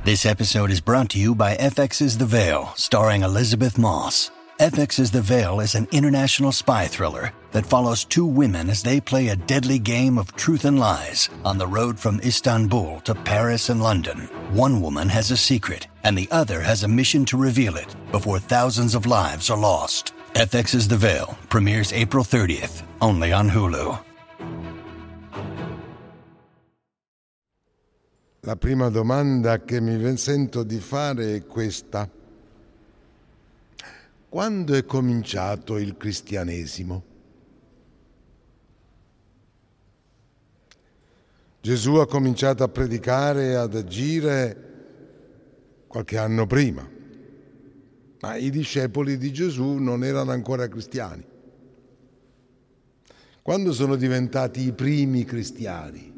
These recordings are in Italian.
This episode is brought to you by FX's The Veil, starring Elizabeth Moss. FX's The Veil is an international spy thriller that follows two women as they play a deadly game of truth and lies on the road from Istanbul to Paris and London. One woman has a secret, and the other has a mission to reveal it before thousands of lives are lost. FX's The Veil premieres April 30th, only on Hulu. La prima domanda che mi sento di fare è questa. Quando è cominciato il cristianesimo? Gesù ha cominciato a predicare e ad agire qualche anno prima, ma i discepoli di Gesù non erano ancora cristiani. Quando sono diventati i primi cristiani?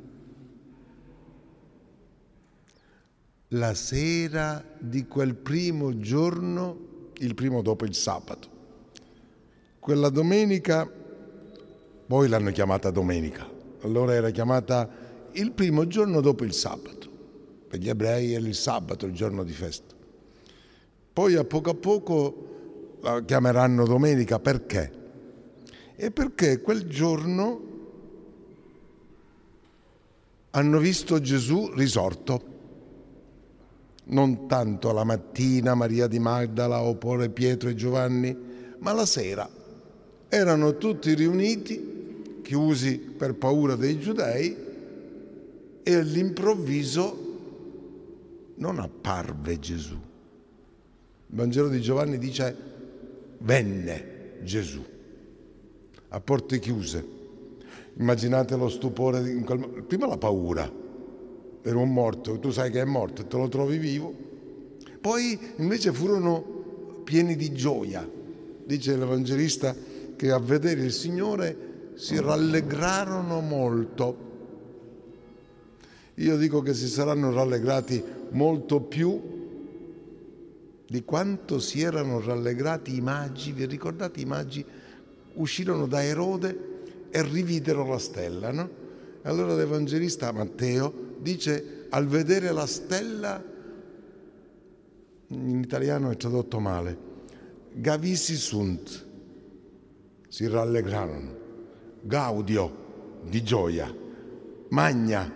La sera di quel primo giorno, il primo dopo il sabato. Quella domenica, poi l'hanno chiamata domenica, allora era chiamata il primo giorno dopo il sabato. Per gli ebrei era il sabato, il giorno di festa. Poi a poco la chiameranno domenica, perché? E perché quel giorno hanno visto Gesù risorto. Non tanto la mattina, Maria di Magdala oppure Pietro e Giovanni, ma la sera. Erano tutti riuniti, chiusi per paura dei giudei, e all'improvviso non apparve Gesù. Il Vangelo di Giovanni dice: venne Gesù a porte chiuse. Immaginate lo stupore, prima la paura. Era un morto, tu sai che è morto e te lo trovi vivo. Poi invece furono pieni di gioia. Dice l'Evangelista che a vedere il Signore si rallegrarono molto. Io dico che si saranno rallegrati molto più di quanto si erano rallegrati i magi. Vi ricordate i magi? Uscirono da Erode e rividero la stella, no? Allora l'Evangelista Matteo dice: al vedere la stella, in italiano è tradotto male, gavisi sunt, si rallegrarono, gaudio, di gioia, magna,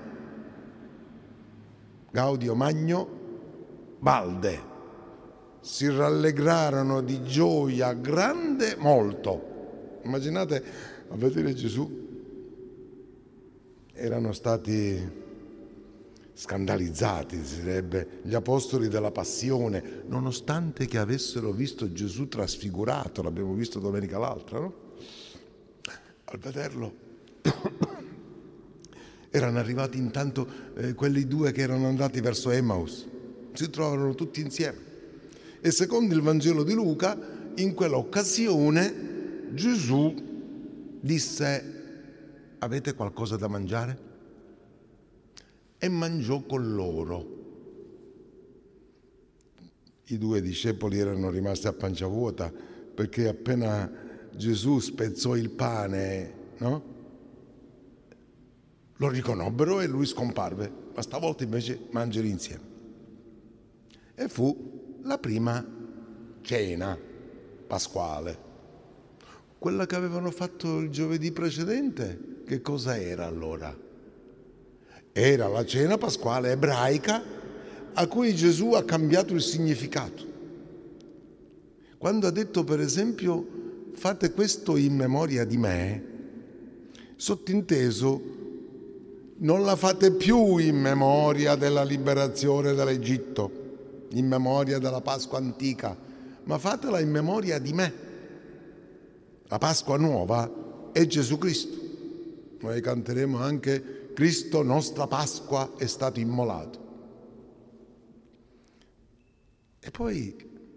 gaudio, magno, balde, si rallegrarono di gioia grande molto. Immaginate a vedere Gesù. Erano stati scandalizzati, si direbbe, gli apostoli della passione, nonostante che avessero visto Gesù trasfigurato, l'abbiamo visto domenica l'altra, no? Al vederlo erano arrivati intanto quelli due che erano andati verso Emmaus, si trovarono tutti insieme. E secondo il Vangelo di Luca, in quell'occasione Gesù disse: avete qualcosa da mangiare? E mangiò con loro. I due discepoli erano rimasti a pancia vuota, perché appena Gesù spezzò il pane, no? Lo riconobbero e lui scomparve, ma stavolta invece mangiano insieme. E fu la prima cena pasquale. Quella che avevano fatto il giovedì precedente, che cosa era allora? Era la cena pasquale ebraica a cui Gesù ha cambiato il significato. Quando ha detto, per esempio, fate questo in memoria di me, sottinteso, non la fate più in memoria della liberazione dall'Egitto, in memoria della Pasqua antica, ma fatela in memoria di me. La Pasqua nuova è Gesù Cristo. Noi canteremo anche: Cristo, nostra Pasqua, è stato immolato. E poi,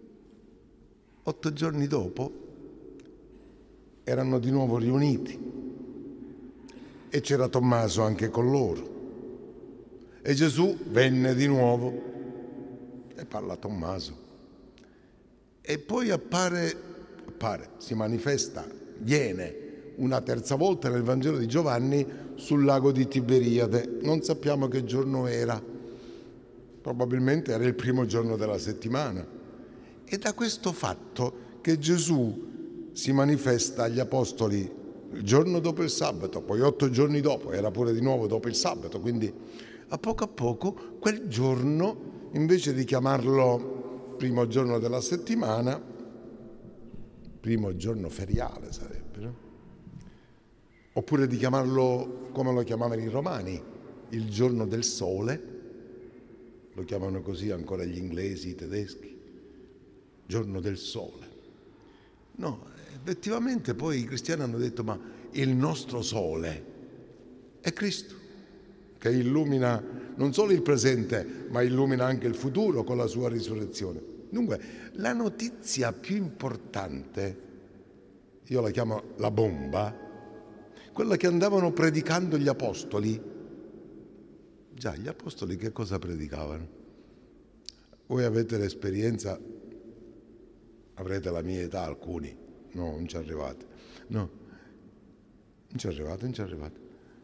8 giorni dopo, erano di nuovo riuniti e c'era Tommaso anche con loro. E Gesù venne di nuovo e parla a Tommaso. E poi si manifesta, viene una terza volta nel Vangelo di Giovanni sul lago di Tiberiade. Non sappiamo che giorno era. probabilmente era il primo giorno della settimana. E da questo fatto che Gesù si manifesta agli apostoli il giorno dopo il sabato, poi 8 giorni dopo, era pure di nuovo dopo il sabato, quindi a poco quel giorno, invece di chiamarlo primo giorno della settimana, primo giorno feriale sarebbe, no? Oppure di chiamarlo come lo chiamavano i romani, il giorno del sole, lo chiamano così ancora gli inglesi, i tedeschi, giorno del sole. No, effettivamente poi i cristiani hanno detto: ma il nostro sole è Cristo, che illumina non solo il presente, ma illumina anche il futuro con la sua risurrezione. Dunque, la notizia più importante, io la chiamo la bomba, quella che andavano predicando gli apostoli. Già, gli apostoli che cosa predicavano? Voi avete l'esperienza, avrete la mia età alcuni, no, non ci arrivate, no, non ci arrivate.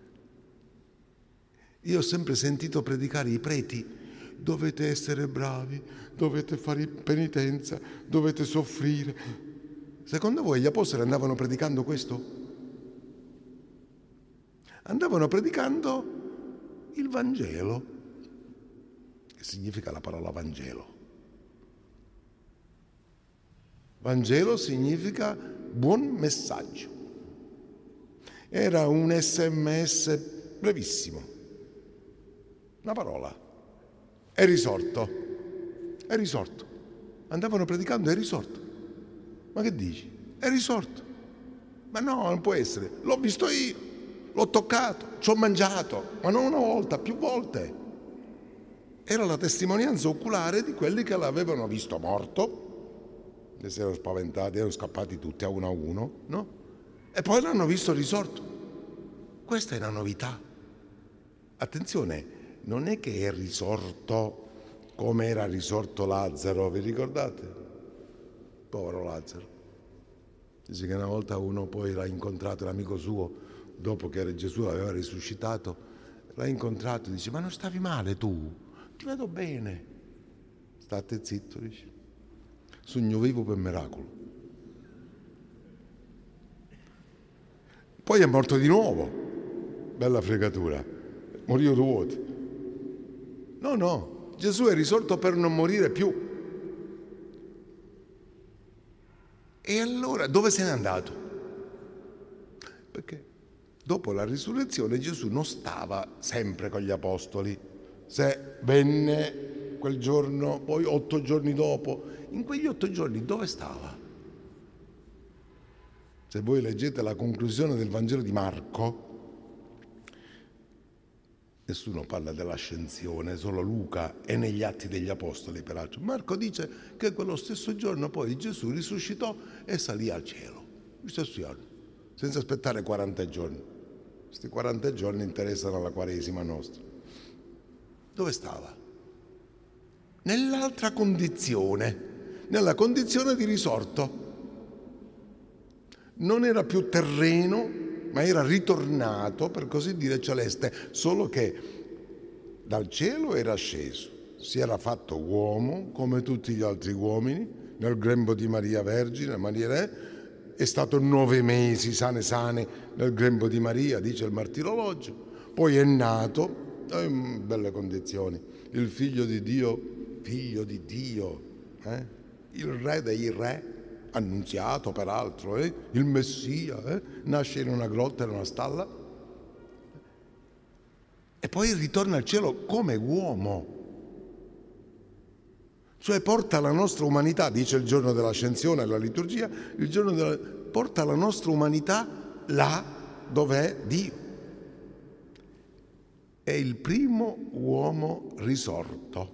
Io ho sempre sentito predicare i preti: dovete essere bravi, dovete fare penitenza, dovete soffrire. Secondo voi gli apostoli andavano predicando questo? Andavano predicando il Vangelo, che significa la parola Vangelo. Vangelo significa buon messaggio. Era un SMS brevissimo. Una parola. È risorto. È risorto. Andavano predicando: è risorto. Ma che dici? È risorto. Ma no, non può essere. L'ho visto io, l'ho toccato, ci ho mangiato, ma non una volta, più volte. Era la testimonianza oculare di quelli che l'avevano visto morto, e si erano spaventati, erano scappati tutti a uno, no? E poi l'hanno visto risorto. Questa è la novità. Attenzione, non è che è risorto come era risorto Lazzaro, vi ricordate? Povero Lazzaro. Dice che una volta uno poi l'ha incontrato, l'amico suo, dopo che Gesù l'aveva risuscitato, l'ha incontrato e dice: ma non stavi male tu? Ti vedo bene. State zitto, dice. Sogno vivo per miracolo. Poi è morto di nuovo. Bella fregatura. Morì due volte. No, Gesù è risorto per non morire più. E allora dove se n'è andato? Perché dopo la risurrezione Gesù non stava sempre con gli apostoli. Se venne quel giorno, poi 8 giorni dopo, in quegli 8 giorni dove stava? Se voi leggete la conclusione del Vangelo di Marco, nessuno parla dell'ascensione, solo Luca, e negli Atti degli Apostoli peraltro. Marco dice che quello stesso giorno poi Gesù risuscitò e salì al cielo, lo stesso giorno, senza aspettare 40 giorni. Questi 40 giorni interessano alla Quaresima nostra. Dove stava? Nell'altra condizione, nella condizione di risorto. Non era più terreno, ma era ritornato, per così dire, celeste, solo che dal cielo era sceso, si era fatto uomo come tutti gli altri uomini, nel grembo di Maria Vergine, Maria è stato 9 mesi sane nel grembo di Maria, dice il martirologio, poi è nato in belle condizioni, il figlio di Dio, il re dei re, annunziato peraltro, il Messia, nasce in una grotta, in una stalla e poi ritorna al cielo come uomo, cioè porta la nostra umanità, dice il giorno dell'ascensione, la liturgia, porta la nostra umanità là dov'è Dio. È il primo uomo risorto.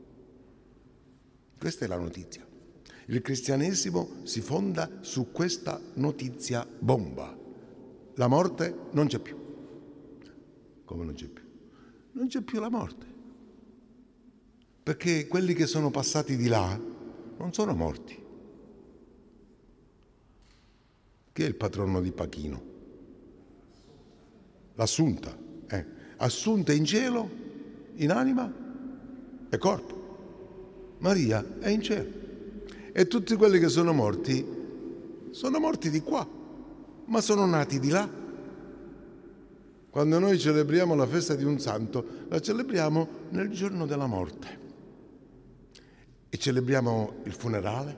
Questa è la notizia. Il cristianesimo si fonda su questa notizia bomba. La morte non c'è più. Come non c'è più? Non c'è più la morte. Perché quelli che sono passati di là non sono morti. Chi è il patrono di Pachino? L'Assunta. Assunta in cielo, in anima è corpo. Maria è in cielo. E tutti quelli che sono morti di qua, ma sono nati di là. Quando noi celebriamo la festa di un santo, la celebriamo nel giorno della morte. E celebriamo il funerale.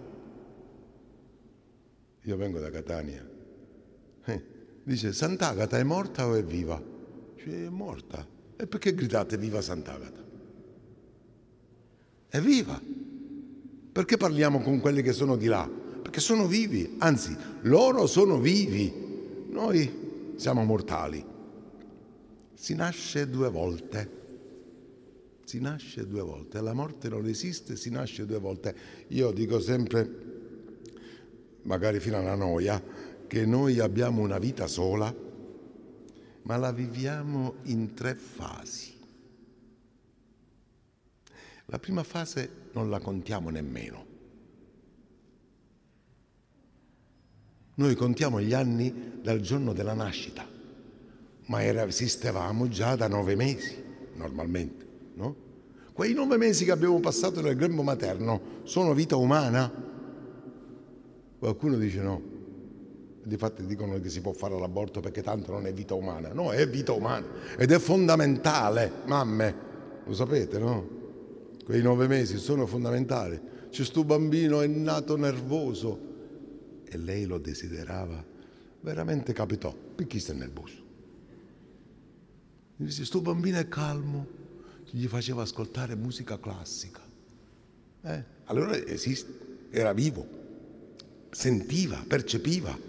Io vengo da Catania. Dice, Sant'Agata è morta o è viva? Dice, è morta. E perché gridate viva Sant'Agata? È viva. Perché parliamo con quelli che sono di là? Perché sono vivi, anzi, loro sono vivi. Noi siamo mortali. Si nasce due volte. Si nasce due volte. La morte non esiste, si nasce due volte. Io dico sempre, magari fino alla noia, che noi abbiamo una vita sola, ma la viviamo in 3 fasi. La prima fase non la contiamo nemmeno. Noi contiamo gli anni dal giorno della nascita, ma esistevamo già da 9 mesi, normalmente, no? Quei 9 mesi che abbiamo passato nel grembo materno sono vita umana? Qualcuno dice no. Difatti dicono che si può fare l'aborto perché tanto non è vita umana. No, è vita umana ed è fondamentale, mamme, lo sapete, no? Quei 9 mesi sono fondamentali. C'è sto bambino, è nato nervoso e lei lo desiderava. Veramente capitò, picchista nel bus. Mi dice, sto bambino è calmo, gli faceva ascoltare musica classica. Allora esiste, era vivo, sentiva, percepiva.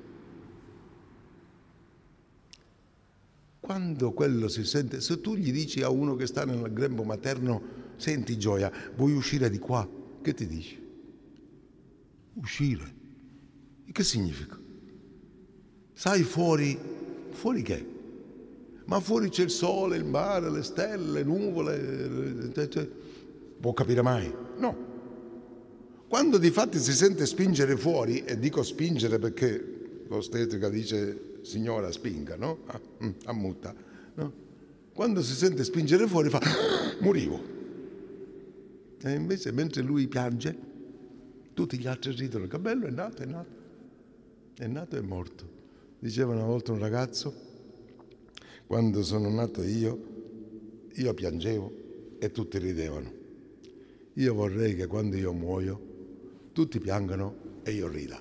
Quando quello si sente, se tu gli dici a uno che sta nel grembo materno, senti Gioia, vuoi uscire di qua? Che ti dici? Uscire? E che significa? Sai fuori? Fuori che? Ma fuori c'è il sole, il mare, le stelle, le nuvole, può capire mai? No. Quando di fatti si sente spingere fuori, e dico spingere perché l'ostetrica dice signora spinga, no? Ammutta, no? Quando si sente spingere fuori fa morivo. E invece mentre lui piange, tutti gli altri ridono, che bello, è nato, è nato. È nato e è morto. Diceva una volta un ragazzo, quando sono nato io piangevo e tutti ridevano. Io vorrei che quando io muoio tutti piangano e io rida.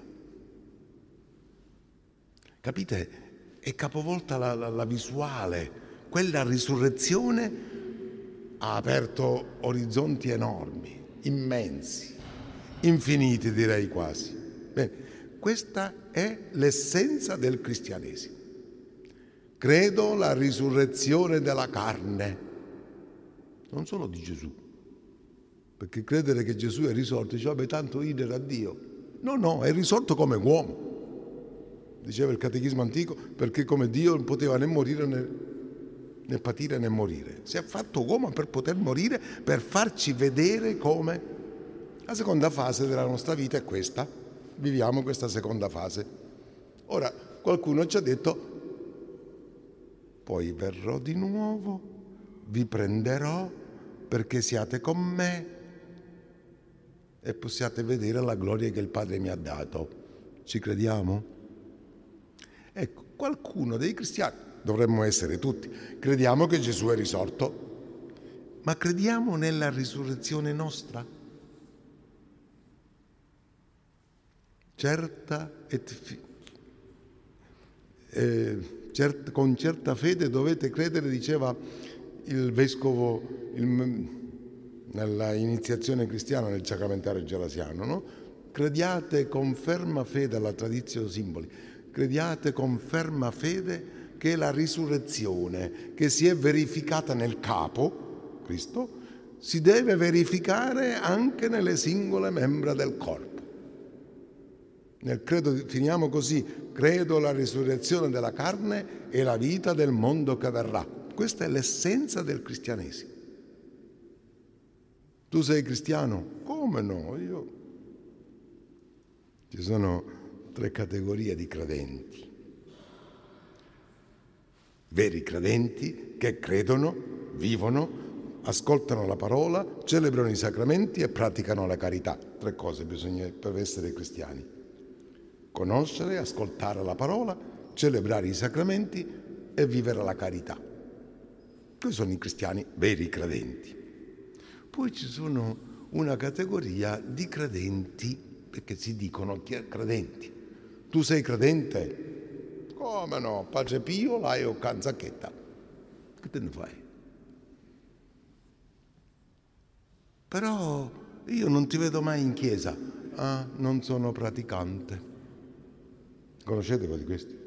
Capite? È capovolta la visuale. Quella risurrezione ha aperto orizzonti enormi, immensi, infiniti direi quasi. Bene, questa è l'essenza del cristianesimo. Credo la risurrezione della carne, non solo di Gesù, perché credere che Gesù è risorto, dice vabbè tanto idere a Dio. No, è risorto come uomo, diceva il catechismo antico, perché come Dio non poteva né morire né patire né morire. Si è fatto uomo per poter morire, per farci vedere come. La seconda fase della nostra vita è questa, viviamo questa seconda fase. Ora, qualcuno ci ha detto, poi verrò di nuovo, vi prenderò perché siate con me e possiate vedere la gloria che il Padre mi ha dato. Ci crediamo? Ecco, qualcuno dei cristiani, dovremmo essere tutti, crediamo che Gesù è risorto, ma crediamo nella risurrezione nostra? Con certa fede dovete credere, diceva il vescovo nella iniziazione cristiana nel sacramentale gelasiano, no? Crediate con ferma fede alla tradizione simboli, crediate con ferma fede che la risurrezione che si è verificata nel capo, Cristo, si deve verificare anche nelle singole membra del corpo. Nel credo finiamo così, credo la risurrezione della carne e la vita del mondo che verrà. Questa è l'essenza del cristianesimo. Tu sei cristiano? Come no? Io. Ci sono 3 categorie di credenti. Veri credenti che credono, vivono ascoltano la parola, celebrano i sacramenti e praticano la carità. 3 cose bisogna per essere cristiani: conoscere, ascoltare la parola, celebrare i sacramenti e vivere la carità. Questi sono i cristiani veri credenti. Poi ci sono una categoria di credenti, perché si dicono credenti. Tu sei credente? Come no? Padre Pio, l'hai o canzacchetta? Che te ne fai? Però io non ti vedo mai in chiesa. Ah, non sono praticante. Conoscete quelli di questi?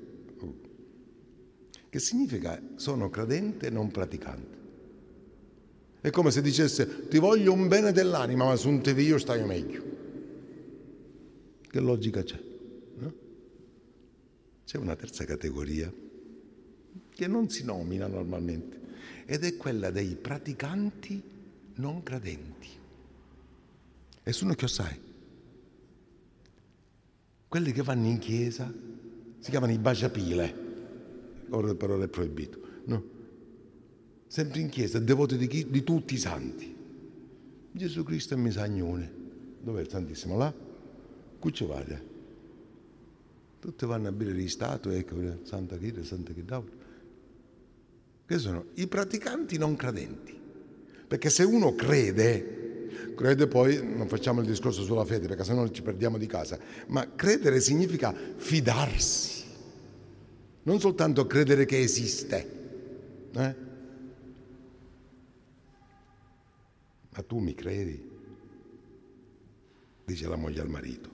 Che significa sono credente non praticante? È come se dicesse ti voglio un bene dell'anima, ma se non te vedo stai meglio. Che logica c'è? No? C'è una terza categoria che non si nomina normalmente ed è quella dei praticanti non credenti. E sono che sai? Quelli che vanno in chiesa si chiamano i baciapile, ora però è proibito, no? Sempre in chiesa, devoti di tutti i santi. Gesù Cristo è Misagnone. Dov'è il Santissimo? Là? Qui ci vada. Tutti vanno a bere di statue, ecco, Santa Chira, Santa Chidaura. Che sono i praticanti non credenti. Perché se uno crede poi, non facciamo il discorso sulla fede, perché sennò ci perdiamo di casa, ma credere significa fidarsi. Non soltanto credere che esiste, Ma tu mi credi? Dice la moglie al marito.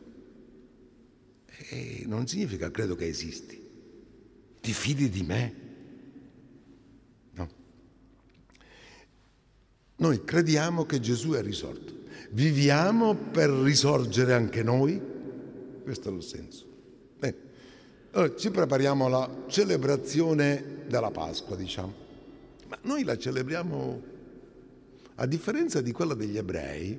E non significa credo che esisti. Ti fidi di me? No. Noi crediamo che Gesù è risorto. Viviamo per risorgere anche noi? Questo è lo senso. Bene. Allora, ci prepariamo alla celebrazione della Pasqua, diciamo. Ma noi la celebriamo a differenza di quella degli ebrei,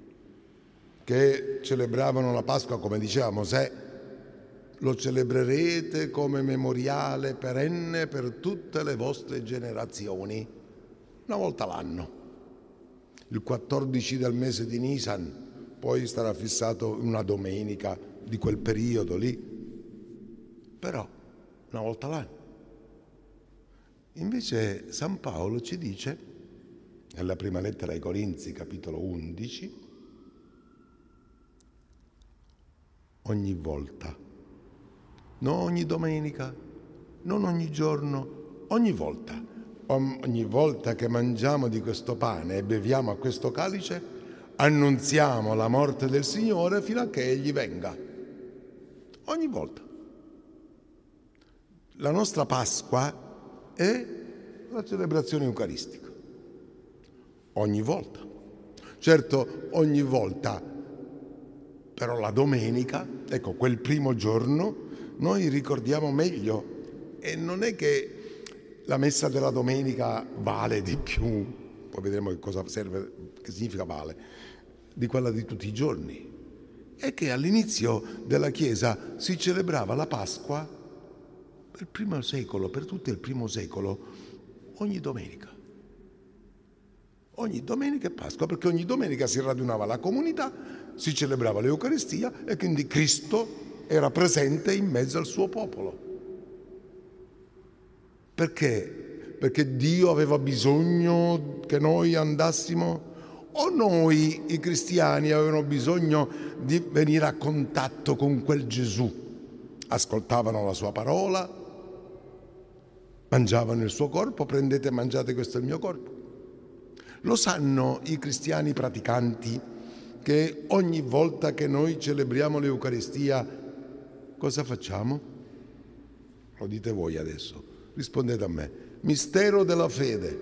che celebravano la Pasqua, come diceva Mosè, lo celebrerete come memoriale perenne per tutte le vostre generazioni, una volta l'anno. Il 14 del mese di Nisan, poi sarà fissato una domenica di quel periodo lì, però una volta l'anno. Invece San Paolo ci dice, nella prima lettera ai Corinzi, capitolo 11, ogni volta, non ogni domenica, non ogni giorno, ogni volta che mangiamo di questo pane e beviamo a questo calice, annunziamo la morte del Signore fino a che Egli venga. Ogni volta. La nostra Pasqua è la celebrazione eucaristica. Ogni volta. Certo, ogni volta, però la domenica, ecco, quel primo giorno, noi ricordiamo meglio. E non è che la messa della domenica vale di più, poi vedremo che cosa serve, che significa vale, di quella di tutti i giorni. È che all'inizio della Chiesa si celebrava la Pasqua per il primo secolo, per tutto il primo secolo, ogni domenica. Ogni domenica è Pasqua, perché ogni domenica si radunava la comunità, si celebrava l'Eucaristia e quindi Cristo era presente in mezzo al suo popolo. Perché? Perché Dio aveva bisogno che noi andassimo, o noi, i cristiani, avevano bisogno di venire a contatto con quel Gesù? Ascoltavano la sua parola, mangiavano il suo corpo, prendete e mangiate, questo è il mio corpo. Lo sanno i cristiani praticanti che ogni volta che noi celebriamo l'Eucaristia, cosa facciamo? Lo dite voi adesso, rispondete a me. Mistero della fede.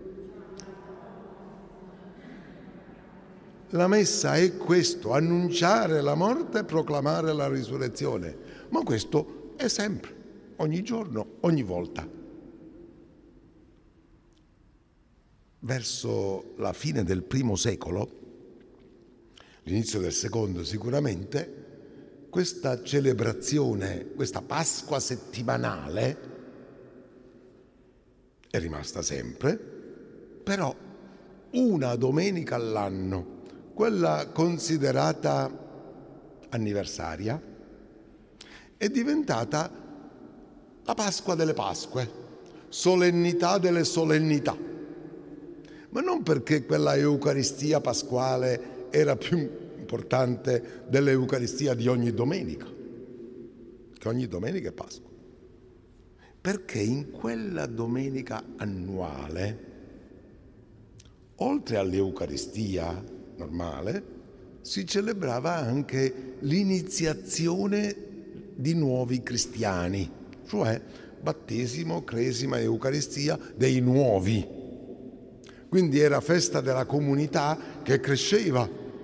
La messa è questo, annunciare la morte e proclamare la risurrezione. Ma questo è sempre, ogni giorno, ogni volta. Verso la fine del primo secolo, l'inizio del secondo sicuramente, questa celebrazione, questa Pasqua settimanale è rimasta sempre, però una domenica all'anno, quella considerata anniversaria, è diventata la Pasqua delle Pasque, solennità delle solennità. Ma non perché quella Eucaristia pasquale era più importante dell'Eucaristia di ogni domenica, che ogni domenica è Pasqua. Perché in quella domenica annuale, oltre all'Eucaristia normale, si celebrava anche l'iniziazione di nuovi cristiani, cioè battesimo, cresima, Eucaristia dei nuovi. Quindi era festa della comunità che cresceva.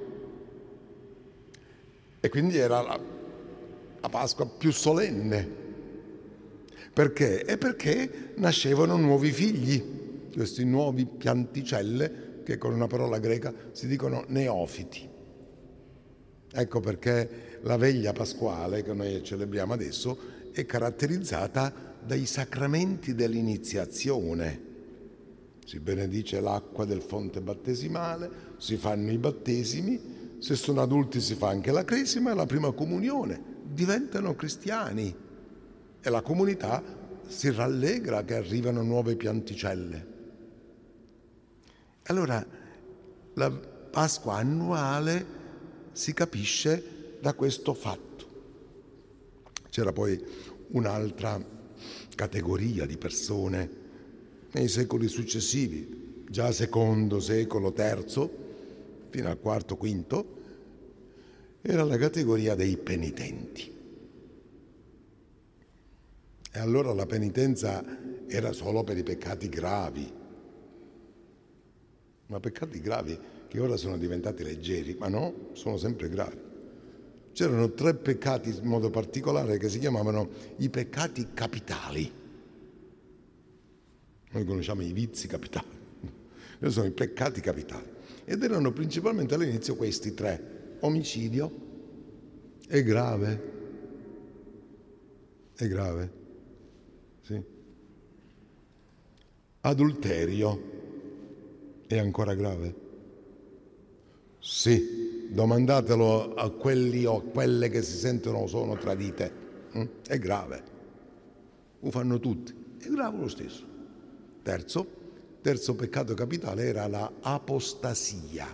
E quindi era la Pasqua più solenne. Perché? È perché nascevano nuovi figli, questi nuovi pianticelle che con una parola greca si dicono neofiti. Ecco perché la veglia pasquale che noi celebriamo adesso è caratterizzata dai sacramenti dell'iniziazione. Si benedice l'acqua del fonte battesimale, si fanno i battesimi, se sono adulti si fa anche la cresima e la prima comunione, diventano cristiani e la comunità si rallegra che arrivano nuove pianticelle. Allora la Pasqua annuale si capisce da questo fatto. C'era poi un'altra categoria di persone nei secoli successivi, già secondo secolo, terzo, fino al quarto, quinto, era la categoria dei penitenti. E allora la penitenza era solo per i peccati gravi, ma peccati gravi che ora sono diventati leggeri, ma no, sono sempre gravi. C'erano 3 peccati in modo particolare che si chiamavano i peccati capitali. Noi conosciamo i vizi capitali, noi sono i peccati capitali. Ed erano principalmente all'inizio questi 3: omicidio, è grave, sì. Adulterio, è ancora grave? Sì, domandatelo a quelli o a quelle che si sentono sono tradite. È grave. Lo fanno tutti. È grave lo stesso. Terzo peccato capitale era la apostasia.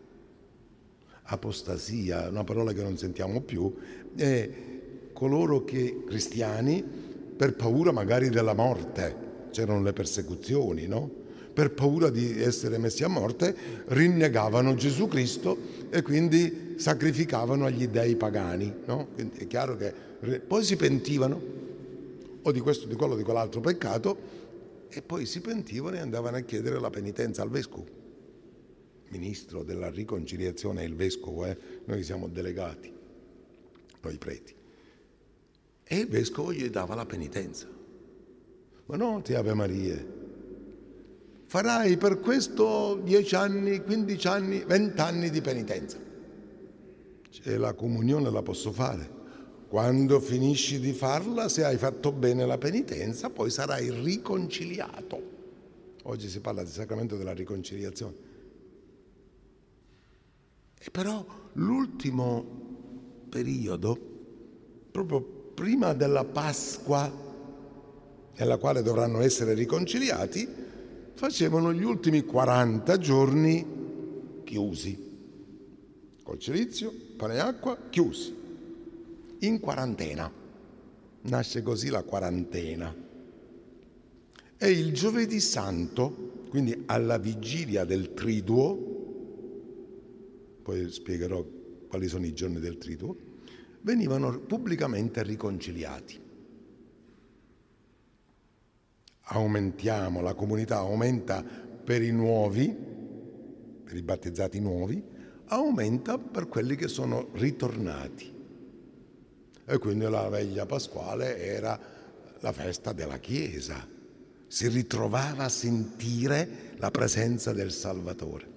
Apostasia, una parola che non sentiamo più, è coloro che, cristiani, per paura magari della morte, c'erano le persecuzioni, no? Per paura di essere messi a morte, rinnegavano Gesù Cristo e quindi sacrificavano agli dei pagani, no? Quindi è chiaro che poi si pentivano o di questo, di quello, di quell'altro peccato, e poi si pentivano e andavano a chiedere la penitenza al vescovo, ministro della riconciliazione è il vescovo, noi siamo delegati, noi preti, e il vescovo gli dava la penitenza. Ma no, ti Ave Maria, farai per questo 10 anni, 15 anni, 20 anni di penitenza. Cioè, la comunione la posso fare. Quando finisci di farla, se hai fatto bene la penitenza, poi sarai riconciliato. Oggi si parla del sacramento della riconciliazione. E però l'ultimo periodo, proprio prima della Pasqua, nella quale dovranno essere riconciliati, facevano gli ultimi 40 giorni chiusi, col cilizio, pane e acqua, chiusi, in quarantena. Nasce così la quarantena. E il giovedì santo, quindi alla vigilia del Triduo, poi spiegherò quali sono i giorni del Triduo, venivano pubblicamente riconciliati. Aumentiamo, la comunità aumenta per i nuovi, per i battezzati nuovi, aumenta per quelli che sono ritornati. E quindi la veglia pasquale era la festa della Chiesa. Si ritrovava a sentire la presenza del Salvatore.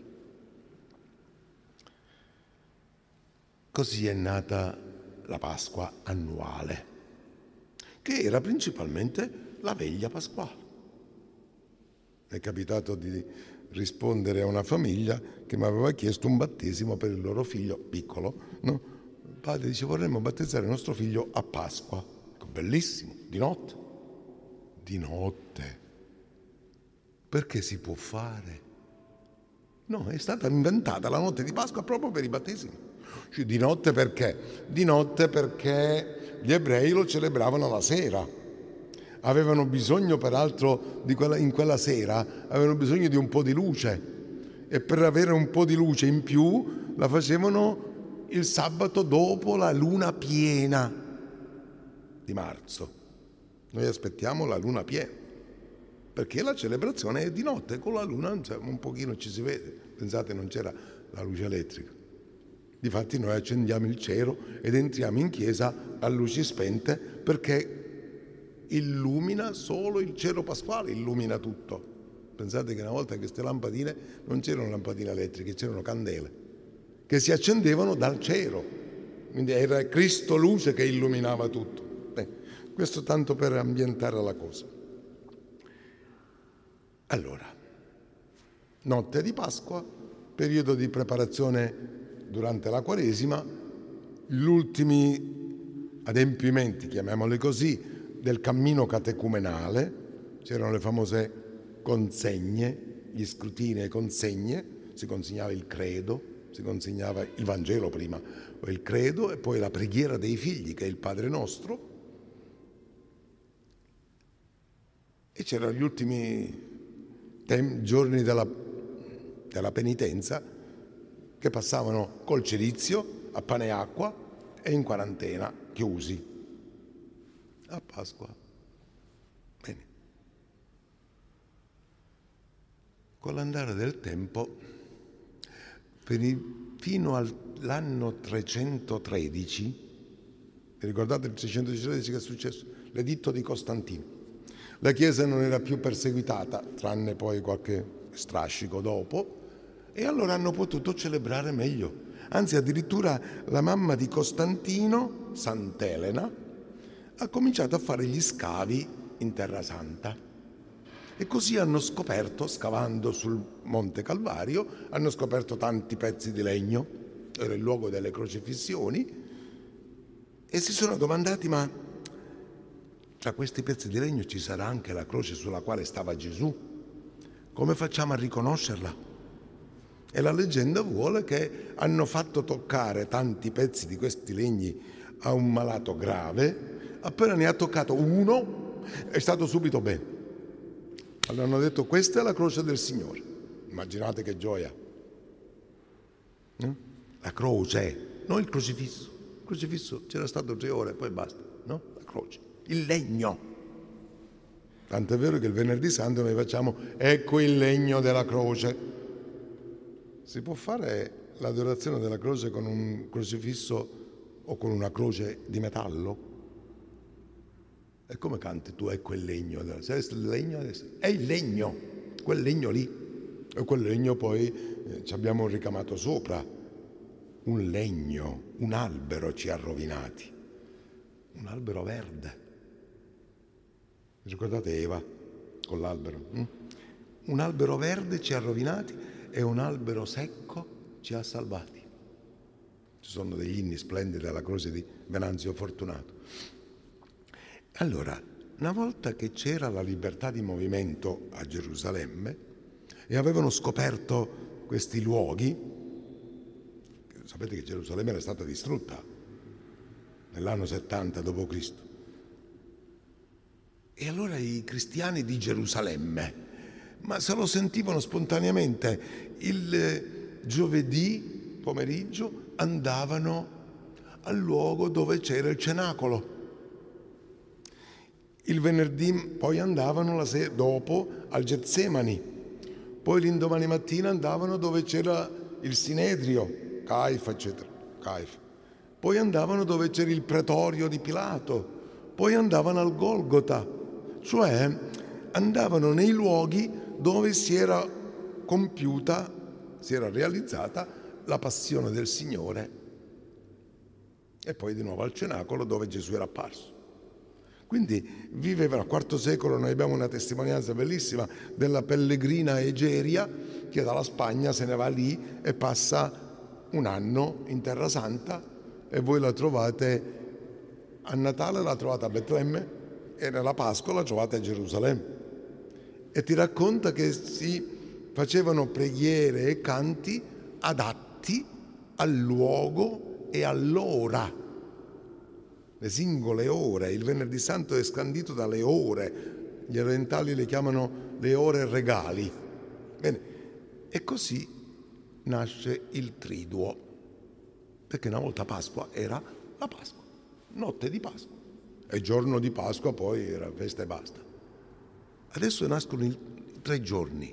Così è nata la Pasqua annuale, che era principalmente la veglia pasquale. È capitato di rispondere a una famiglia che mi aveva chiesto un battesimo per il loro figlio piccolo, no? Il padre dice: vorremmo battezzare il nostro figlio a Pasqua. Dico, bellissimo, di notte. Di notte. Perché si può fare? No, è stata inventata la notte di Pasqua proprio per i battesimi. Cioè, di notte perché? Di notte perché gli ebrei lo celebravano la sera. Avevano bisogno, peraltro, in quella sera, avevano bisogno di un po' di luce. E per avere un po' di luce in più la facevano il sabato dopo la luna piena di marzo. Noi aspettiamo la luna piena, perché la celebrazione è di notte, con la luna un pochino ci si vede. Pensate, non c'era la luce elettrica. Difatti noi accendiamo il cero ed entriamo in chiesa a luci spente, perché illumina solo il cero pasquale, illumina tutto. Pensate che una volta queste lampadine non c'erano lampadine elettriche, c'erano candele che si accendevano dal cielo. Quindi era Cristo luce che illuminava tutto. Questo tanto per ambientare la cosa. Allora, notte di Pasqua, periodo di preparazione durante la Quaresima, gli ultimi adempimenti, chiamiamoli così, del cammino catecumenale. C'erano le famose consegne, gli scrutini e consegne, si consegnava il credo, si consegnava il Vangelo prima, poi il credo e poi la preghiera dei figli, che è il Padre Nostro, e c'erano gli ultimi giorni della penitenza, che passavano col cilizio, a pane e acqua e in quarantena, chiusi, a Pasqua. Bene. Con l'andare del tempo, fino all'anno 313, ricordate il 313 che è successo? L'editto di Costantino. La Chiesa non era più perseguitata, tranne poi qualche strascico dopo, e allora hanno potuto celebrare meglio. Anzi, addirittura la mamma di Costantino, Sant'Elena, ha cominciato a fare gli scavi in Terra Santa. E così hanno scoperto, scavando sul Monte Calvario, hanno scoperto tanti pezzi di legno, era il luogo delle crocifissioni, e si sono domandati: ma tra questi pezzi di legno ci sarà anche la croce sulla quale stava Gesù? Come facciamo a riconoscerla? E la leggenda vuole che hanno fatto toccare tanti pezzi di questi legni a un malato grave. Appena ne ha toccato uno, è stato subito bene. Allora hanno detto: questa è la croce del Signore. Immaginate che gioia. La croce, non il crocifisso. Il crocifisso c'era stato 3 ore, poi basta, no? La croce. Il legno. Tant'è vero che il Venerdì Santo noi facciamo: ecco il legno della croce. Si può fare l'adorazione della croce con un crocifisso o con una croce di metallo? E come canti tu? Ecco il legno. Se è il legno, è il legno, quel legno lì. E quel legno poi ci abbiamo ricamato sopra. Un legno, un albero ci ha rovinati. Un albero verde. Ricordate Eva con l'albero? Un albero verde ci ha rovinati e un albero secco ci ha salvati. Ci sono degli inni splendidi alla croce di Venanzio Fortunato. Allora, una volta che c'era la libertà di movimento a Gerusalemme e avevano scoperto questi luoghi, sapete che Gerusalemme era stata distrutta nell'anno 70 d.C. E allora i cristiani di Gerusalemme, ma se lo sentivano spontaneamente, il giovedì pomeriggio andavano al luogo dove c'era il cenacolo. Il venerdì poi andavano la sera dopo al Getsemani. Poi l'indomani mattina andavano dove c'era il Sinedrio, Caifa, eccetera. Caifa. Poi andavano dove c'era il pretorio di Pilato. Poi andavano al Golgota. Cioè andavano nei luoghi dove si era compiuta, si era realizzata la passione del Signore, e poi di nuovo al cenacolo dove Gesù era apparso. Quindi viveva al IV secolo. Noi abbiamo una testimonianza bellissima della pellegrina Egeria che dalla Spagna se ne va lì e passa un anno in Terra Santa, e voi la trovate a Natale, la trovate a Betlemme, e nella Pasqua la trovate a Gerusalemme. E ti racconta che si facevano preghiere e canti adatti al luogo e all'ora, le singole ore. Il Venerdì Santo è scandito dalle ore, gli orientali le chiamano le ore regali. Bene, e così nasce il Triduo, perché una volta Pasqua era la Pasqua, notte di Pasqua, e giorno di Pasqua poi era festa e basta. Adesso nascono i 3 giorni.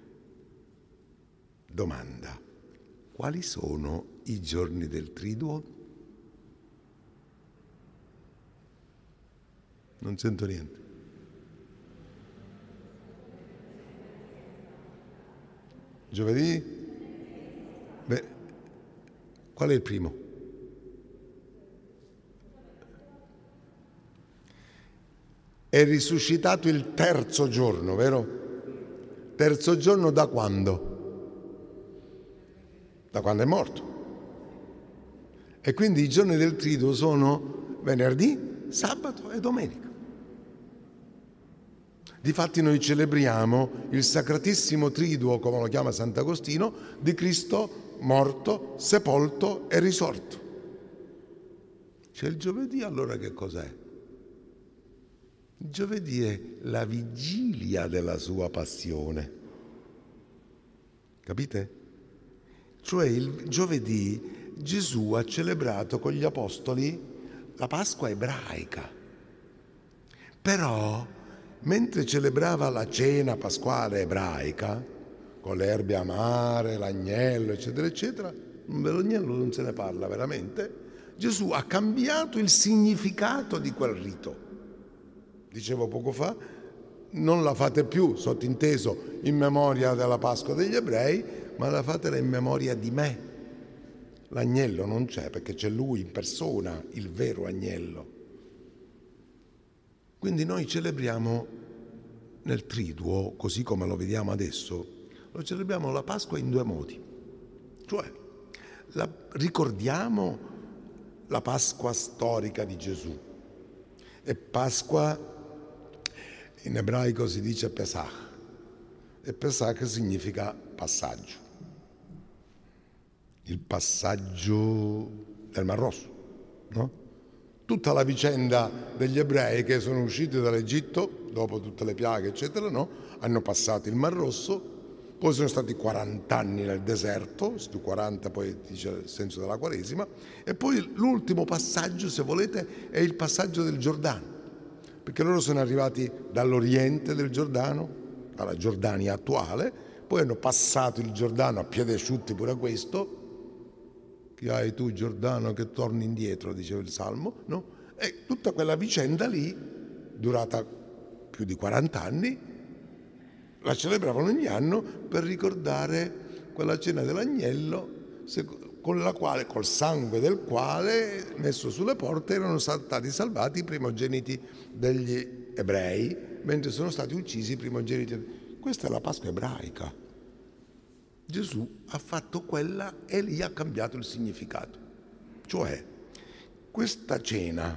Domanda: quali sono i giorni del Triduo? Non sento niente. Giovedì? Beh, qual è il primo? È risuscitato il 3° giorno, vero? 3° giorno da quando? Da quando è morto. E quindi i giorni del Triduo sono venerdì, sabato e domenica. Difatti noi celebriamo il Sacratissimo Triduo, come lo chiama Sant'Agostino, di Cristo morto, sepolto e risorto. C'è il giovedì, allora che cos'è? Il giovedì è la vigilia della sua passione. Capite? Cioè il giovedì Gesù ha celebrato con gli apostoli la Pasqua ebraica. Però, mentre celebrava la cena pasquale ebraica, con le erbe amare, l'agnello, eccetera, eccetera, dell'agnello non se ne parla veramente, Gesù ha cambiato il significato di quel rito. Dicevo poco fa, non la fate più, sottinteso, in memoria della Pasqua degli ebrei, ma la fatela in memoria di me. L'agnello non c'è, perché c'è lui in persona, il vero agnello. Quindi noi celebriamo nel Triduo, così come lo vediamo adesso, lo celebriamo la Pasqua in 2 modi. Cioè, ricordiamo la Pasqua storica di Gesù. E Pasqua in ebraico si dice Pesach, e Pesach significa passaggio. Il passaggio del Mar Rosso, no? Tutta la vicenda degli ebrei che sono usciti dall'Egitto, dopo tutte le piaghe, eccetera, no? Hanno passato il Mar Rosso, poi sono stati 40 anni nel deserto, stu 40 poi dice il senso della Quaresima, e poi l'ultimo passaggio, se volete, è il passaggio del Giordano, perché loro sono arrivati dall'oriente del Giordano, alla Giordania attuale, poi hanno passato il Giordano a piedi asciutti, pure questo, che hai tu Giordano che torni indietro, diceva il Salmo, no? E tutta quella vicenda lì, durata più di 40 anni, la celebravano ogni anno per ricordare quella cena dell'agnello, con la quale, col sangue del quale, messo sulle porte, erano stati salvati i primogeniti degli ebrei, mentre sono stati uccisi i primogeniti. Questa è la Pasqua ebraica. Gesù ha fatto quella e lì ha cambiato il significato. Cioè, questa cena,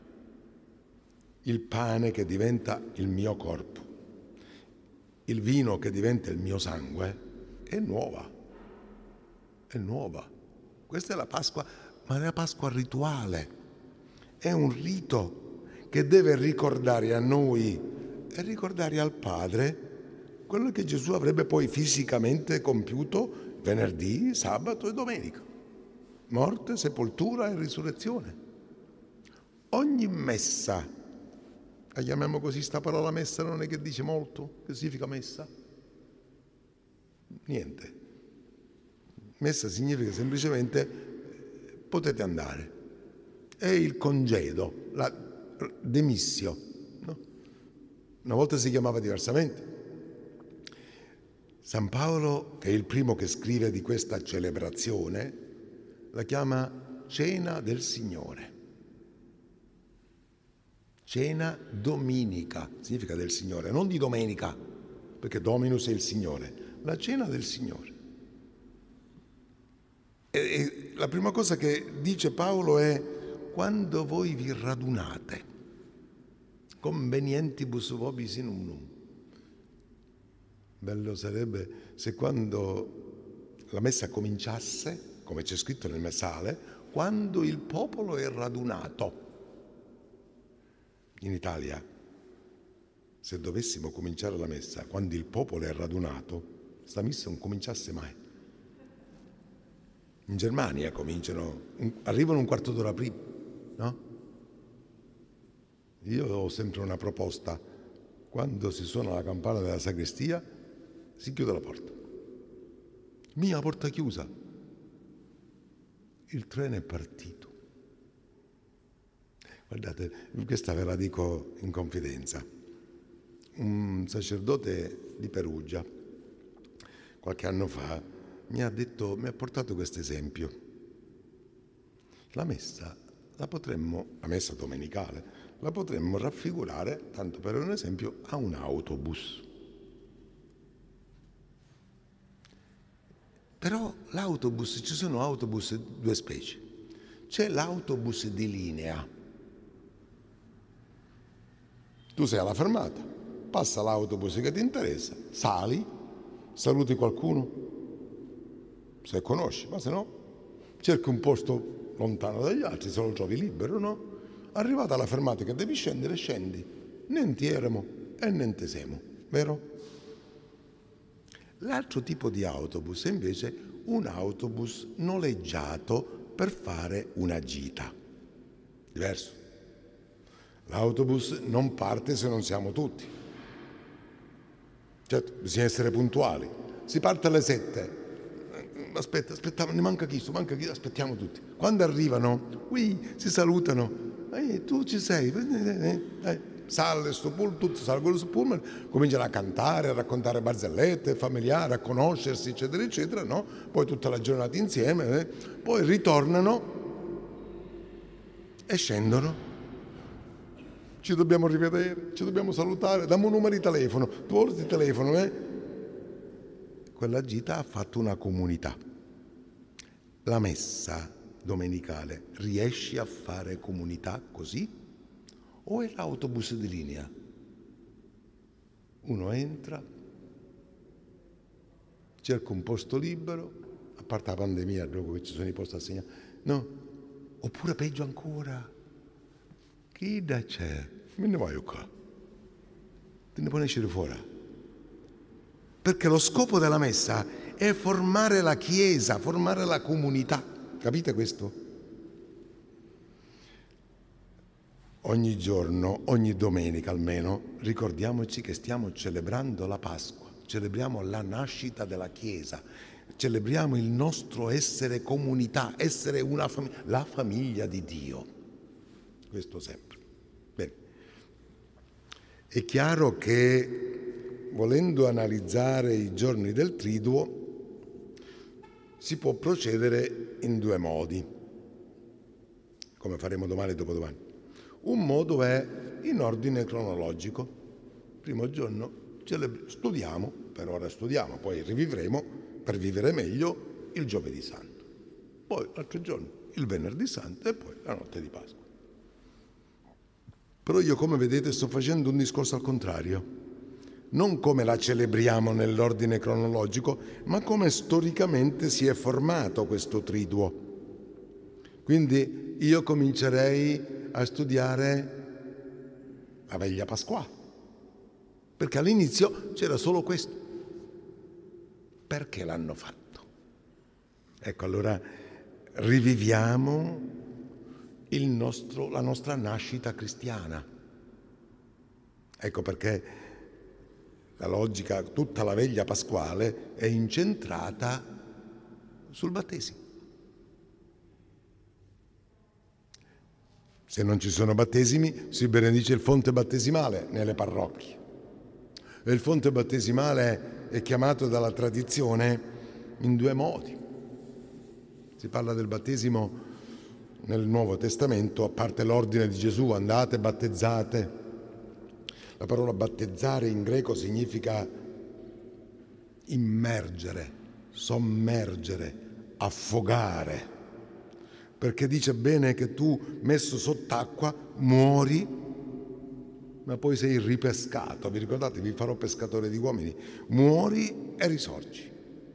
il pane che diventa il mio corpo, il vino che diventa il mio sangue, è nuova. È nuova. Questa è la Pasqua, ma è la Pasqua rituale. È un rito che deve ricordare a noi e ricordare al Padre quello che Gesù avrebbe poi fisicamente compiuto venerdì, sabato e domenica. Morte, sepoltura e risurrezione. Ogni messa, la chiamiamo così, sta parola messa non è che dice molto, che significa messa? Niente. Messa significa semplicemente potete andare. È il congedo, la demissio. No? Una volta si chiamava diversamente. San Paolo, che è il primo che scrive di questa celebrazione, la chiama Cena del Signore. Cena dominica, significa del Signore, non di domenica, perché Dominus è il Signore, la cena del Signore. E la prima cosa che dice Paolo è: quando voi vi radunate, convenientibus vobis in unum. Bello sarebbe se quando la messa cominciasse, come c'è scritto nel messale, quando il popolo è radunato. In Italia, se dovessimo cominciare la messa quando il popolo è radunato, sta messa non cominciasse mai. In Germania arrivano un quarto d'ora prima, no? Io ho sempre una proposta: quando si suona la campana della sagrestia si chiude la porta. Mia porta chiusa. Il treno è partito. Guardate, questa ve la dico in confidenza. Un sacerdote di Perugia, qualche anno fa, mi ha portato questo esempio. La messa domenicale, la potremmo raffigurare, tanto per un esempio, a un autobus. Però l'autobus, ci sono autobus due specie. C'è l'autobus di linea. Tu sei alla fermata, passa l'autobus che ti interessa, sali, saluti qualcuno, se conosci, ma se no cerchi un posto lontano dagli altri, se lo trovi libero, no? Arrivata alla fermata che devi scendere, scendi. Niente eremo e niente semo, vero? L'altro tipo di autobus è invece un autobus noleggiato per fare una gita. Diverso. L'autobus non parte se non siamo tutti. Certo, bisogna essere puntuali. Si parte alle 7. Aspetta, ne manca chi, aspettiamo tutti. Quando arrivano, si salutano. Tu ci sei? Sale sto pullman, tutti salgono sul pullman, cominciano a cantare, a raccontare barzellette familiari, a conoscersi, eccetera, eccetera, no? Poi tutta la giornata insieme, poi ritornano e scendono. Ci dobbiamo rivedere, ci dobbiamo salutare, dammi un numero di telefono, tu ti telefono, Quella gita ha fatto una comunità. La messa domenicale riesci a fare comunità così? O è l'autobus di linea? Uno entra, cerca un posto libero, a parte la pandemia, dopo che ci sono i posti assegnati, no? Oppure peggio ancora, chi da c'è? Me ne vai qua, te ne puoi uscire fuori. Perché lo scopo della messa è formare la Chiesa, formare la comunità. Capite questo? Ogni giorno, ogni domenica almeno, ricordiamoci che stiamo celebrando la Pasqua, celebriamo la nascita della Chiesa, celebriamo il nostro essere comunità, essere una famiglia, la famiglia di Dio. Questo sempre. Bene. È chiaro che, volendo analizzare i giorni del Triduo, si può procedere in due modi, come faremo domani e dopodomani. Un modo è in ordine cronologico. Primo giorno studiamo, per ora studiamo, poi rivivremo per vivere meglio il giovedì santo. Poi l'altro giorno il venerdì santo e poi la notte di Pasqua. Però io, come vedete, sto facendo un discorso al contrario. Non come la celebriamo nell'ordine cronologico, ma come storicamente si è formato questo triduo. Quindi io comincerei a studiare la veglia pasquale, perché all'inizio c'era solo questo. Perché l'hanno fatto? Ecco, allora riviviamo la nostra nascita cristiana. Ecco perché la logica, tutta la veglia pasquale è incentrata sul battesimo. Se non ci sono battesimi, si benedice il fonte battesimale nelle parrocchie. E il fonte battesimale è chiamato dalla tradizione in due modi. Si parla del battesimo nel Nuovo Testamento, a parte l'ordine di Gesù, andate, battezzate. La parola battezzare in greco significa immergere, sommergere, affogare, perché dice bene che tu, messo sott'acqua, muori, ma poi sei ripescato. Vi ricordate? Vi farò pescatore di uomini. Muori e risorgi.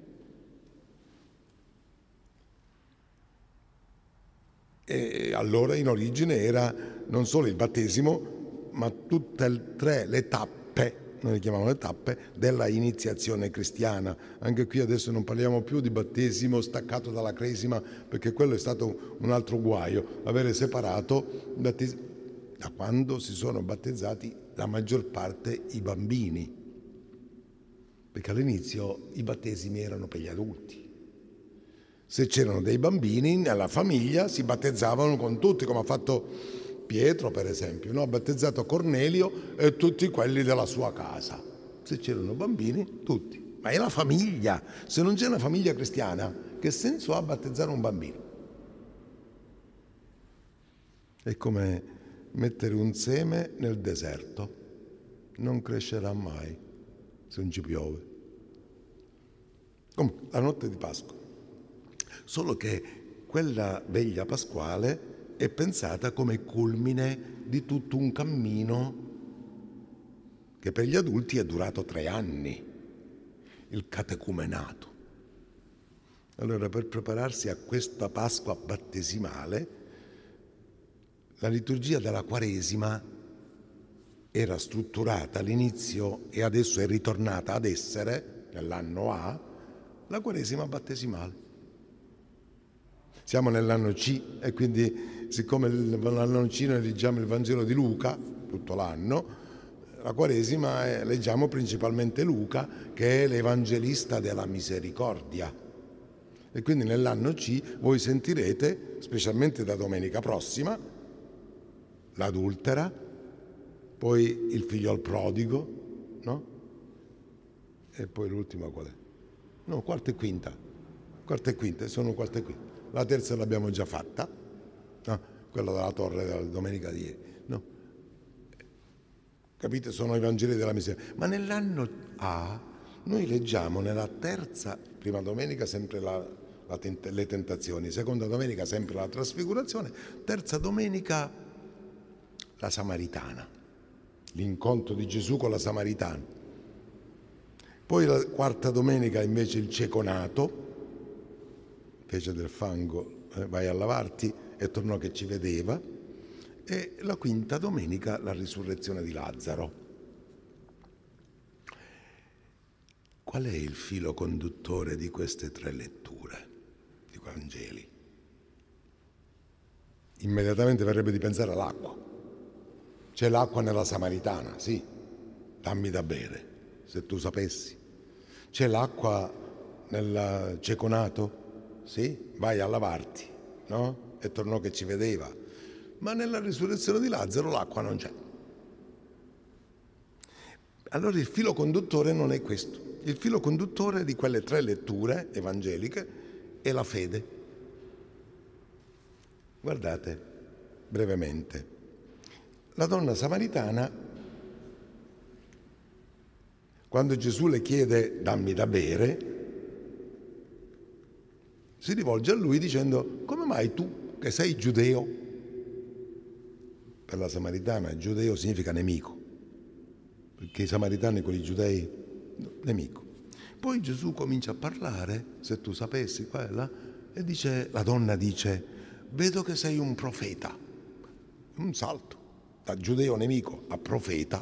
E allora in origine era non solo il battesimo, ma tutte e tre le tappe, noi le chiamiamo le tappe, della iniziazione cristiana. Anche qui adesso non parliamo più di battesimo staccato dalla cresima, perché quello è stato un altro guaio, avere separato da quando si sono battezzati la maggior parte i bambini, perché all'inizio i battesimi erano per gli adulti. Se c'erano dei bambini nella famiglia si battezzavano con tutti, come ha fatto Pietro per esempio, no? Ha battezzato Cornelio e tutti quelli della sua casa. Se c'erano bambini, tutti. Ma è la famiglia. Se non c'è una famiglia cristiana, che senso ha battezzare un bambino? È come mettere un seme nel deserto. Non crescerà mai se non ci piove. Comunque, la notte di Pasqua. Solo che quella veglia pasquale è pensata come culmine di tutto un cammino che per gli adulti è durato 3 anni, il catecumenato. Allora, per prepararsi a questa Pasqua battesimale, la liturgia della Quaresima era strutturata all'inizio e adesso è ritornata ad essere, nell'anno A, la Quaresima battesimale. Siamo nell'anno C e quindi, siccome nell'anno C noi leggiamo il Vangelo di Luca tutto l'anno, la Quaresima leggiamo principalmente Luca, che è l'evangelista della misericordia. E quindi nell'anno C voi sentirete, specialmente da domenica prossima, l'adultera, poi il figliol prodigo, no? E poi l'ultima qual è? No, quarta e quinta. Quarta e quinta, sono quarta e quinta. La terza l'abbiamo già fatta, no? Quella della torre della domenica di ieri, no? Capite? Sono i Vangeli della misericordia. Ma nell'anno A noi leggiamo nella terza, prima domenica sempre le tentazioni, seconda domenica sempre la trasfigurazione, terza domenica la Samaritana, l'incontro di Gesù con la Samaritana. Poi la quarta domenica invece il ceconato, fece del fango, vai a lavarti, e tornò che ci vedeva, e la quinta domenica la risurrezione di Lazzaro. Qual è il filo conduttore di queste 3 letture di Vangeli? Immediatamente verrebbe di pensare all'acqua. C'è l'acqua nella Samaritana, sì, dammi da bere, se tu sapessi. C'è l'acqua nel ceconato? Sì, vai a lavarti, no? E tornò che ci vedeva. Ma nella risurrezione di Lazzaro l'acqua non c'è. Allora il filo conduttore non è questo. Il filo conduttore di quelle 3 letture evangeliche è la fede. Guardate, brevemente. La donna samaritana, quando Gesù le chiede dammi da bere, si rivolge a lui dicendo: come mai tu, che sei giudeo? Per la samaritana giudeo significa nemico, perché i samaritani con i giudei, nemico. Poi Gesù comincia a parlare, se tu sapessi qua e là, e dice, la donna dice: vedo che sei un profeta. Un salto da giudeo nemico a profeta.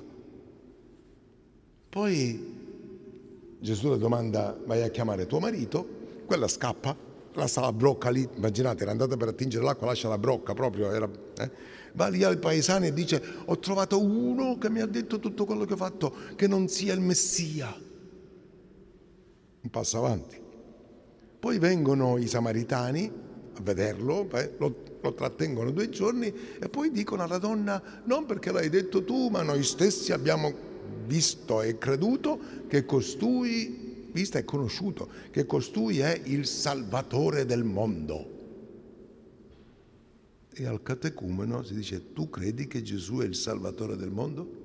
Poi Gesù le domanda: vai a chiamare tuo marito? Quella scappa, lascia la brocca lì, immaginate, era andata per attingere l'acqua, lascia la brocca proprio, va lì ai paesani e dice: ho trovato uno che mi ha detto tutto quello che ho fatto, che non sia il Messia. Un passo avanti. Poi vengono i samaritani a vederlo, lo trattengono 2 giorni e poi dicono alla donna: non perché l'hai detto tu, ma noi stessi abbiamo visto e creduto che costui, visto e conosciuto, che costui è il Salvatore del mondo. E al catecumeno si dice: tu credi che Gesù è il Salvatore del mondo?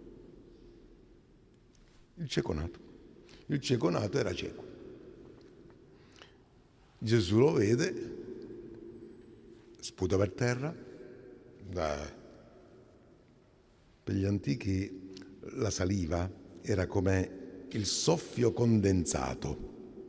Il cieco nato era cieco. Gesù lo vede, sputa per terra. Per gli antichi la saliva era come il soffio condensato.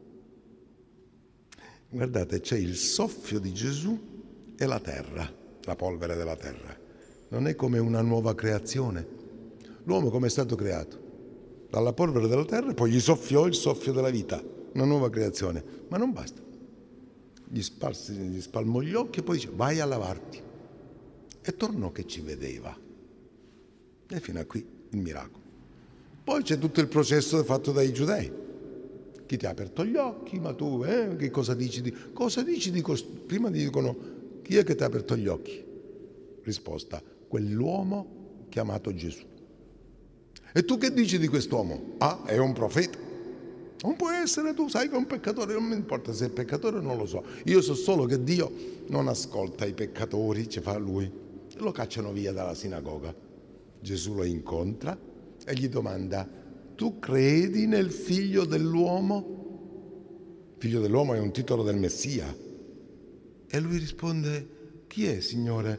Guardate, c'è il soffio di Gesù e la terra, la polvere della terra. Non è come una nuova creazione. L'uomo come è stato creato? Dalla polvere della terra e poi gli soffiò il soffio della vita, una nuova creazione. Ma non basta. Gli spalmò gli occhi e poi dice: vai a lavarti. E tornò che ci vedeva. E fino a qui il miracolo. Poi c'è tutto il processo fatto dai giudei. Chi ti ha aperto gli occhi? Ma tu, che cosa dici di prima ti dicono: chi è che ti ha aperto gli occhi? Risposta: quell'uomo chiamato Gesù. E tu che dici di quest'uomo? Ah, è un profeta. Non può essere, tu sai che è un peccatore. Non mi importa se è peccatore, non lo so. Io so solo che Dio non ascolta i peccatori, ci fa lui. Lo cacciano via dalla sinagoga. Gesù lo incontra e gli domanda: tu credi nel figlio dell'uomo? Figlio dell'uomo è un titolo del Messia. E lui risponde: chi è, Signore,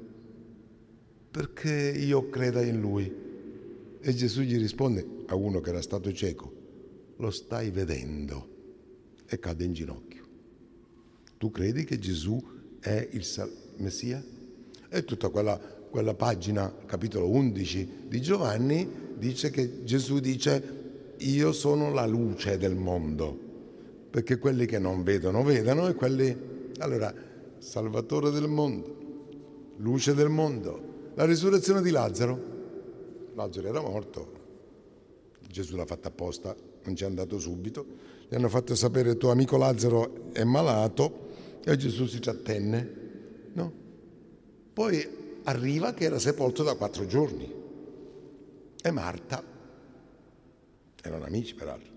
perché io creda in lui? E Gesù gli risponde, a uno che era stato cieco: lo stai vedendo. E cade in ginocchio. Tu credi che Gesù è il Messia? E tutta quella pagina, capitolo 11 di Giovanni, dice che Gesù dice: io sono la luce del mondo, perché quelli che non vedono vedano, e quelli... Allora, Salvatore del mondo, luce del mondo. La risurrezione di Lazzaro era morto, Gesù l'ha fatta apposta, non ci è andato subito, gli hanno fatto sapere: tuo amico Lazzaro è malato, e Gesù si trattenne, no? Poi arriva che era sepolto da 4 giorni, e Marta, erano amici peraltro,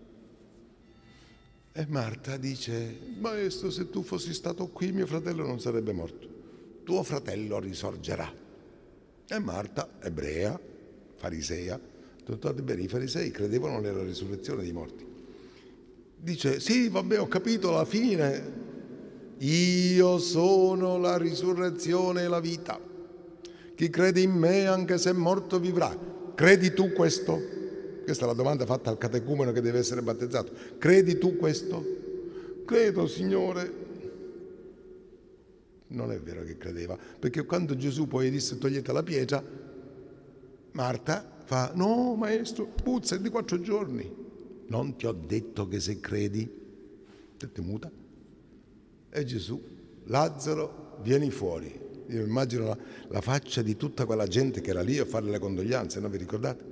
e Marta dice: Maestro, se tu fossi stato qui mio fratello non sarebbe morto, tuo fratello risorgerà. E Marta, ebrea, farisea, bene, i farisei credevano nella risurrezione dei morti. Dice: sì, vabbè, ho capito la fine. Io sono la risurrezione e la vita. Chi crede in me, anche se è morto, vivrà. Credi tu questo? Questa è la domanda fatta al catecumeno che deve essere battezzato. Credi tu questo? Credo, Signore. Non è vero che credeva, perché quando Gesù poi disse: togliete la pietra, Marta fa: no, maestro, puzza, è di 4 giorni. Non ti ho detto che se credi, te muta? E Gesù: Lazzaro, vieni fuori. Io immagino la faccia di tutta quella gente che era lì a fare le condoglianze, non vi ricordate?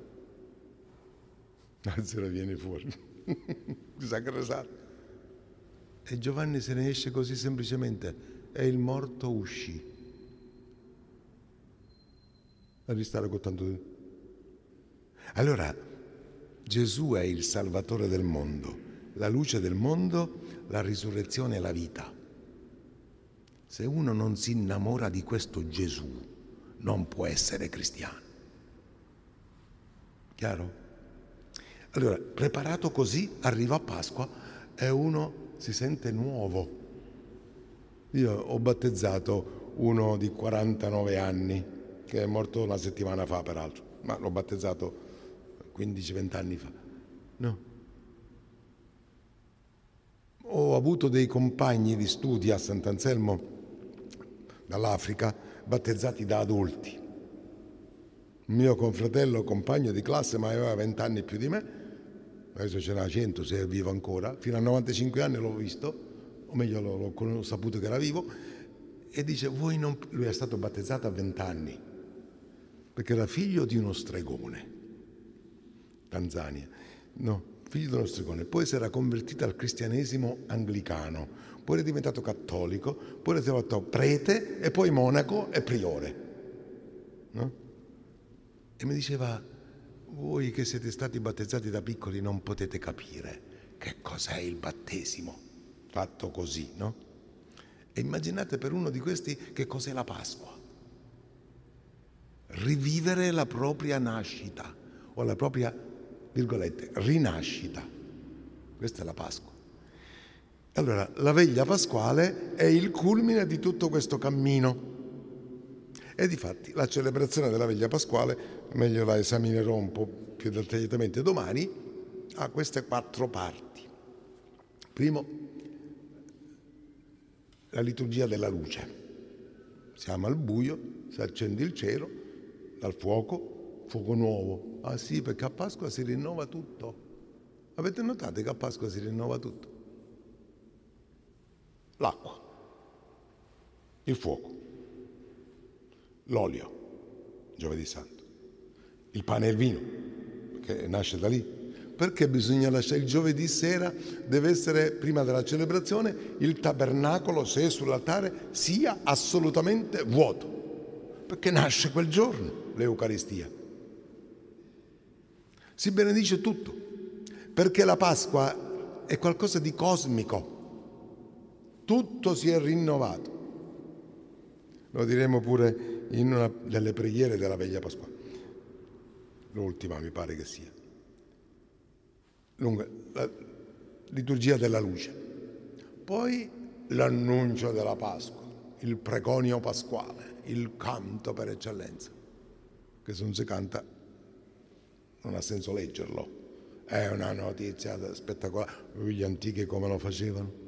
Lazzaro viene fuori. Chissà che risata. E Giovanni se ne esce così semplicemente: e il morto uscì. A ristare con tanto. Allora, Gesù è il Salvatore del mondo, la luce del mondo, la risurrezione e la vita. Se uno non si innamora di questo Gesù, non può essere cristiano. Chiaro? Allora, preparato così, arriva a Pasqua e uno si sente nuovo. Io ho battezzato uno di 49 anni, che è morto una settimana fa peraltro, ma l'ho battezzato 15-20 anni fa. No. Ho avuto dei compagni di studio a Sant'Anselmo dall'Africa, battezzati da adulti. Un mio confratello, compagno di classe, ma aveva 20 anni più di me, adesso ce n'ha 100, se è vivo ancora, fino a 95 anni l'ho visto, o meglio l'ho saputo che era vivo, e dice: voi non... Lui è stato battezzato a 20 anni, perché era figlio di uno stregone, Tanzania, no, figlio di uno stregone, poi si era convertito al cristianesimo anglicano, poi è diventato cattolico, poi è diventato prete e poi monaco e priore, no? E mi diceva: voi che siete stati battezzati da piccoli non potete capire che cos'è il battesimo fatto così, no? E immaginate per uno di questi che cos'è la Pasqua. Rivivere la propria nascita o la propria, virgolette, rinascita. Questa è la Pasqua. Allora, la veglia pasquale è il culmine di tutto questo cammino. E difatti la celebrazione della veglia pasquale, meglio la esaminerò un po' più dettagliatamente domani, ha queste 4 parti. Primo, la liturgia della luce. Siamo al buio, si accende il cielo, dal fuoco nuovo. Ah sì, perché a Pasqua si rinnova tutto. Avete notato che a Pasqua si rinnova tutto? L'acqua, il fuoco, l'olio, giovedì santo, il pane e il vino, che nasce da lì. Perché bisogna lasciare il giovedì sera? Deve essere, prima della celebrazione, il tabernacolo, se è sull'altare, sia assolutamente vuoto, perché nasce quel giorno l'Eucaristia. Si benedice tutto, perché la Pasqua è qualcosa di cosmico. Tutto si è rinnovato. Lo diremo pure in una delle preghiere della veglia pasquale. L'ultima mi pare che sia. Lunga, la liturgia della luce. Poi l'annuncio della Pasqua, il preconio pasquale, il canto per eccellenza, che se non si canta non ha senso leggerlo. È una notizia spettacolare. Gli antichi come lo facevano?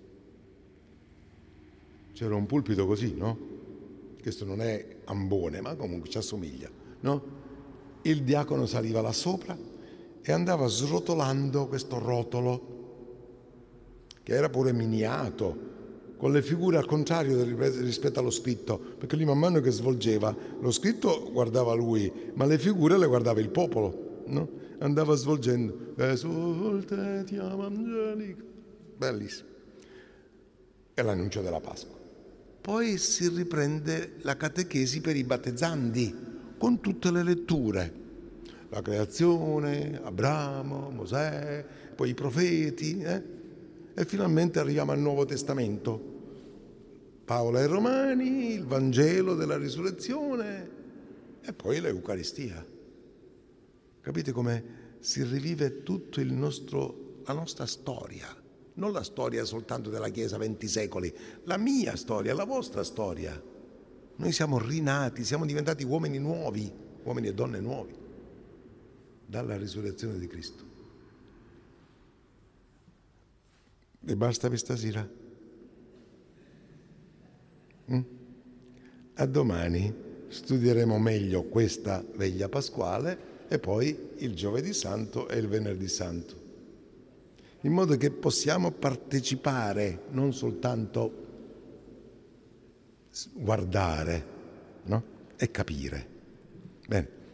C'era un pulpito così, no? Questo non è ambone, ma comunque ci assomiglia, no? Il diacono saliva là sopra e andava srotolando questo rotolo, che era pure miniato, con le figure al contrario rispetto allo scritto, perché lui man mano che svolgeva, lo scritto guardava lui, ma le figure le guardava il popolo, no? Andava svolgendo, esulte ti angelica, bellissimo. È l'annuncio della Pasqua. Poi si riprende la catechesi per i battezzandi, con tutte le letture. La creazione, Abramo, Mosè, poi i profeti, e finalmente arriviamo al Nuovo Testamento. Paolo ai Romani, il Vangelo della risurrezione e poi l'Eucaristia. Capite come si rivive tutto la nostra storia? Non la storia soltanto della Chiesa 20 secoli, la mia storia, la vostra storia. Noi siamo rinati, siamo diventati uomini nuovi, uomini e donne nuovi, dalla risurrezione di Cristo. E basta per stasera? A domani studieremo meglio questa veglia pasquale e poi il giovedì santo e il venerdì santo, in modo che possiamo partecipare, non soltanto guardare, no? E capire. Bene.